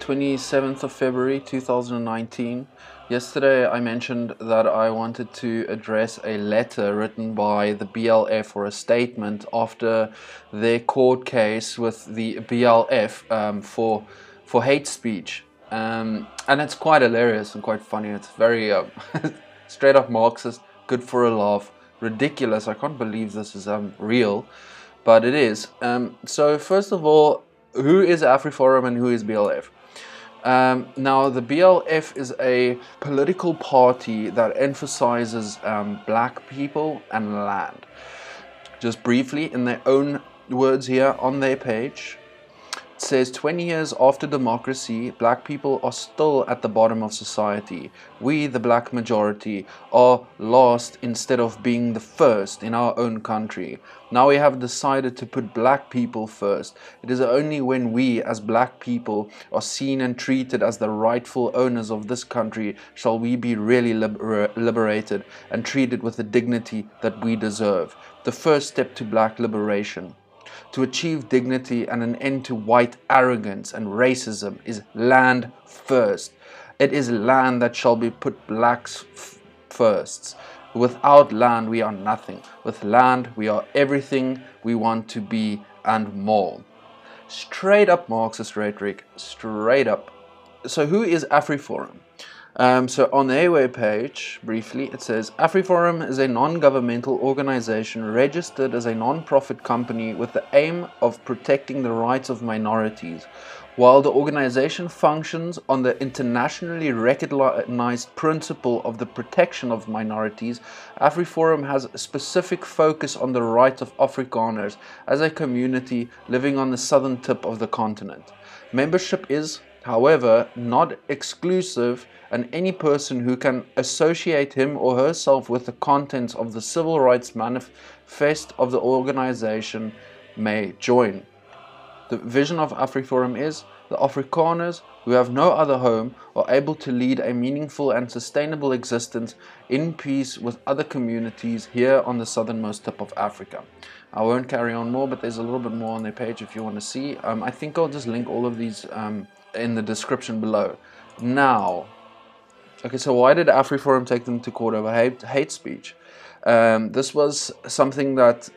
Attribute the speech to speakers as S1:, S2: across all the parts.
S1: 27th of February 2019. Yesterday I mentioned that I wanted to address a letter written by the BLF, or a statement, after their court case with the BLF for hate speech. And it's quite hilarious and quite funny. It's very straight up Marxist, good for a laugh, ridiculous. I can't believe this is real, but it is. So first of all, who is AfriForum and who is BLF? Now, the BLF is a political party that emphasizes black people and land. Just briefly, in their own words here on their page, it says, 20 years after democracy, black people are still at the bottom of society. We, the black majority, are last instead of being the first in our own country. Now we have decided to put black people first. It is only when we, as black people, are seen and treated as the rightful owners of this country shall we be really liberated and treated with the dignity that we deserve. The first step to black liberation, to achieve dignity and an end to white arrogance and racism, is land first. It is land that shall be put blacks first. Without land we are nothing. With land we are everything we want to be and more. Straight up Marxist rhetoric, straight up. So who is AfriForum? So on their webpage, briefly, it says, AfriForum is a non-governmental organization registered as a non-profit company with the aim of protecting the rights of minorities. While the organization functions on the internationally recognized principle of the protection of minorities, AfriForum has a specific focus on the rights of Afrikaners as a community living on the southern tip of the continent. Membership is, however, not exclusive, and any person who can associate him or herself with the contents of the Civil Rights Manifest of the organization may join. The vision of AfriForum is the Afrikaners who have no other home are able to lead a meaningful and sustainable existence in peace with other communities here on the southernmost tip of Africa. I won't carry on more, but there's a little bit more on their page if you want to see. I think I'll just link all of these in the description below. Now, okay, so why did AfriForum take them to court over hate speech? This was something that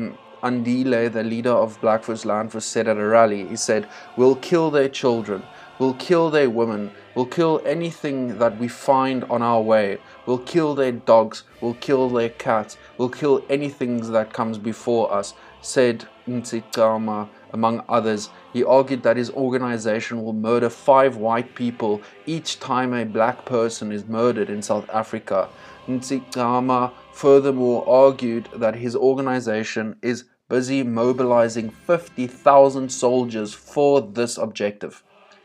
S1: Andile, the leader of Black First Land First, said at a rally. He said, "We'll kill their children, we'll kill their women, we'll kill anything that we find on our way, we'll kill their dogs, we'll kill their cats, we'll kill anything that comes before us," said Ntsikama, among others. He argued that his organization will murder 5 white people each time a black person is murdered in South Africa. Ntsikama furthermore argued that his organization is busy mobilizing 50,000 soldiers for this objective.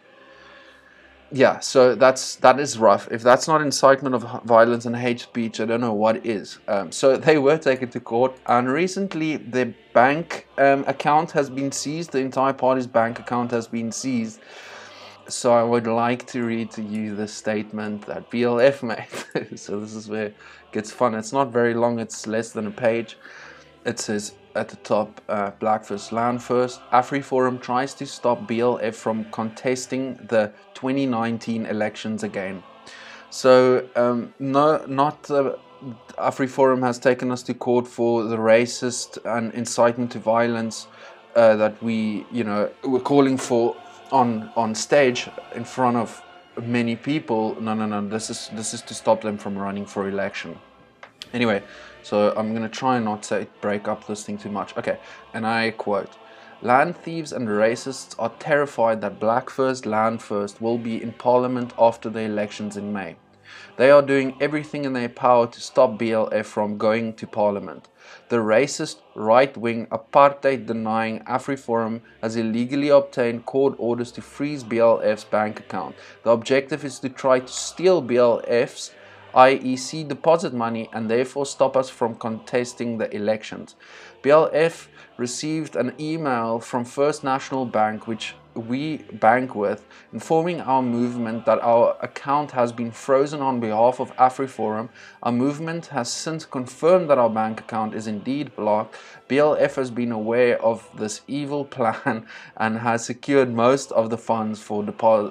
S1: Yeah, so that is rough. If that's not incitement of violence and hate speech, I don't know what is. So they were taken to court, and recently their bank account has been seized. The entire party's bank account has been seized. So I would like to read to you the statement that BLF made. So this is where it gets fun. It's not very long, it's less than a page. It says at the top, Black First Land First, AfriForum tries to stop BLF from contesting the 2019 elections again. So AfriForum has taken us to court for the racist and incitement to violence that we, were calling for on stage in front of many people. No, this is to stop them from running for election. Anyway, so I'm going to try and not break up this thing too much. Okay, and I quote, "Land thieves and racists are terrified that Black First Land First will be in Parliament after the elections in May. They are doing everything in their power to stop BLF from going to Parliament. The racist, right-wing, apartheid-denying AfriForum has illegally obtained court orders to freeze BLF's bank account. The objective is to try to steal BLF's IEC deposit money and therefore stop us from contesting the elections. BLF received an email from First National Bank, which we bank with, informing our movement that our account has been frozen on behalf of AfriForum. Our movement has since confirmed that our bank account is indeed blocked. BLF has been aware of this evil plan and has secured most of the funds for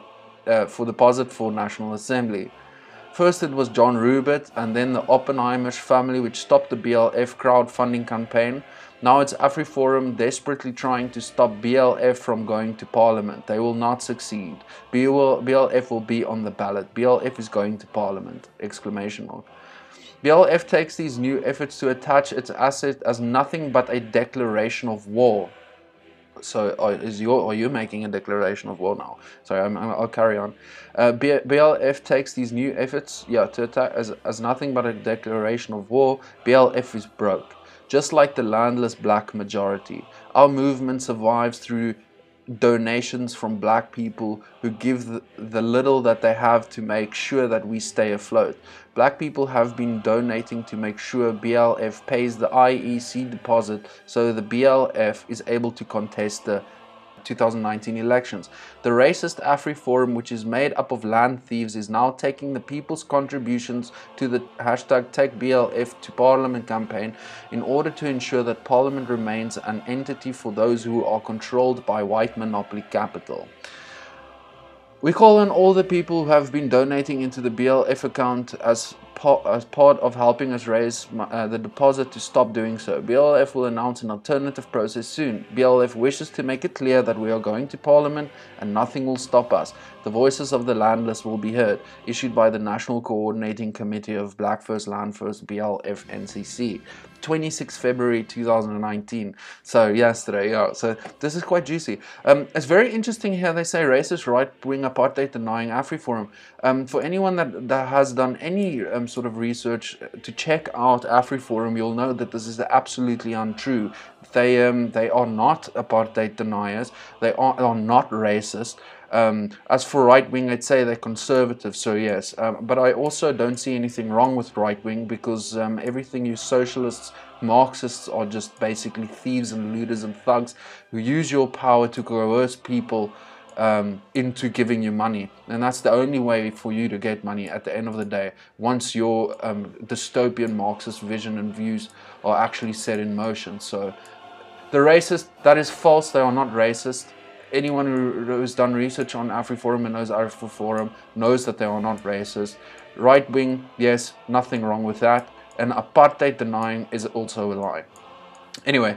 S1: for deposit for National Assembly. First it was John Rubert and then the Oppenheimer family which stopped the BLF crowdfunding campaign. Now it's AfriForum desperately trying to stop BLF from going to Parliament. They will not succeed. BLF will be on the ballot. BLF is going to Parliament! Exclamation mark. BLF takes these new efforts to attach its asset as nothing but a declaration of war. So are you making a declaration of war now? Sorry, I'll carry on. BLF takes these new efforts, to attack as nothing but a declaration of war. BLF is broke, just like the landless black majority. Our movement survives through donations from black people who give the little that they have to make sure that we stay afloat. Black people have been donating to make sure BLF pays the IEC deposit so the BLF is able to contest the 2019 elections. The racist AfriForum, which is made up of land thieves, is now taking the people's contributions to the hashtag TakeBLF to Parliament campaign in order to ensure that Parliament remains an entity for those who are controlled by white monopoly capital. We call on all the people who have been donating into the BLF account as part of helping us raise the deposit to stop doing so. BLF will announce an alternative process soon. BLF wishes to make it clear that we are going to Parliament and nothing will stop us. The voices of the landless will be heard. Issued by the National Coordinating Committee of Black First Land First BLF NCC. 26 February 2019. So yesterday, so this is quite juicy. It's very interesting here they say racist right-wing apartheid denying AfriForum. For anyone that has done any sort of research to check out AfriForum, you'll know that this is absolutely untrue. They are not apartheid deniers. They are not racist. As for right-wing, I'd say they're conservative, so yes. But I also don't see anything wrong with right-wing because everything you socialists, Marxists are just basically thieves and looters and thugs who use your power to coerce people into giving you money. And that's the only way for you to get money at the end of the day, once your dystopian Marxist vision and views are actually set in motion. So the racist, that is false. They are not racist. Anyone who's done research on AfriForum and knows AfriForum knows that they are not racist. Right wing, yes, nothing wrong with that. And apartheid denying is also a lie. Anyway,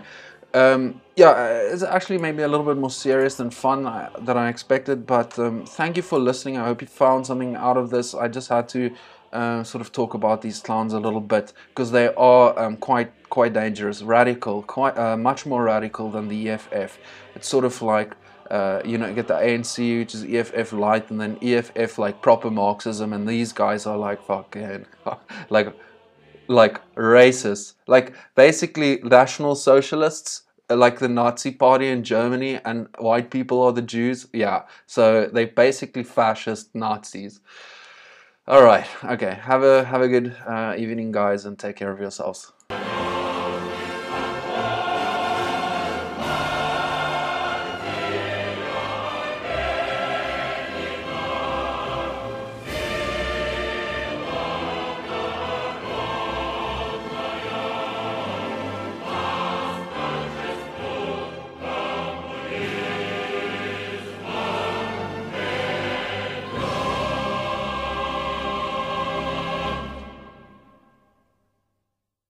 S1: it's actually maybe a little bit more serious than fun than I expected. But thank you for listening. I hope you found something out of this. I just had to sort of talk about these clowns a little bit because they are quite dangerous, radical, much more radical than the EFF. It's sort of like you get the ANC, which is EFF light, and then EFF like proper Marxism, and these guys are like fucking like racist, like basically National Socialists, like the Nazi party in Germany, and white people are the Jews. Yeah, so they're basically fascist Nazis. All right, okay. Have a good evening, guys, and take care of yourselves.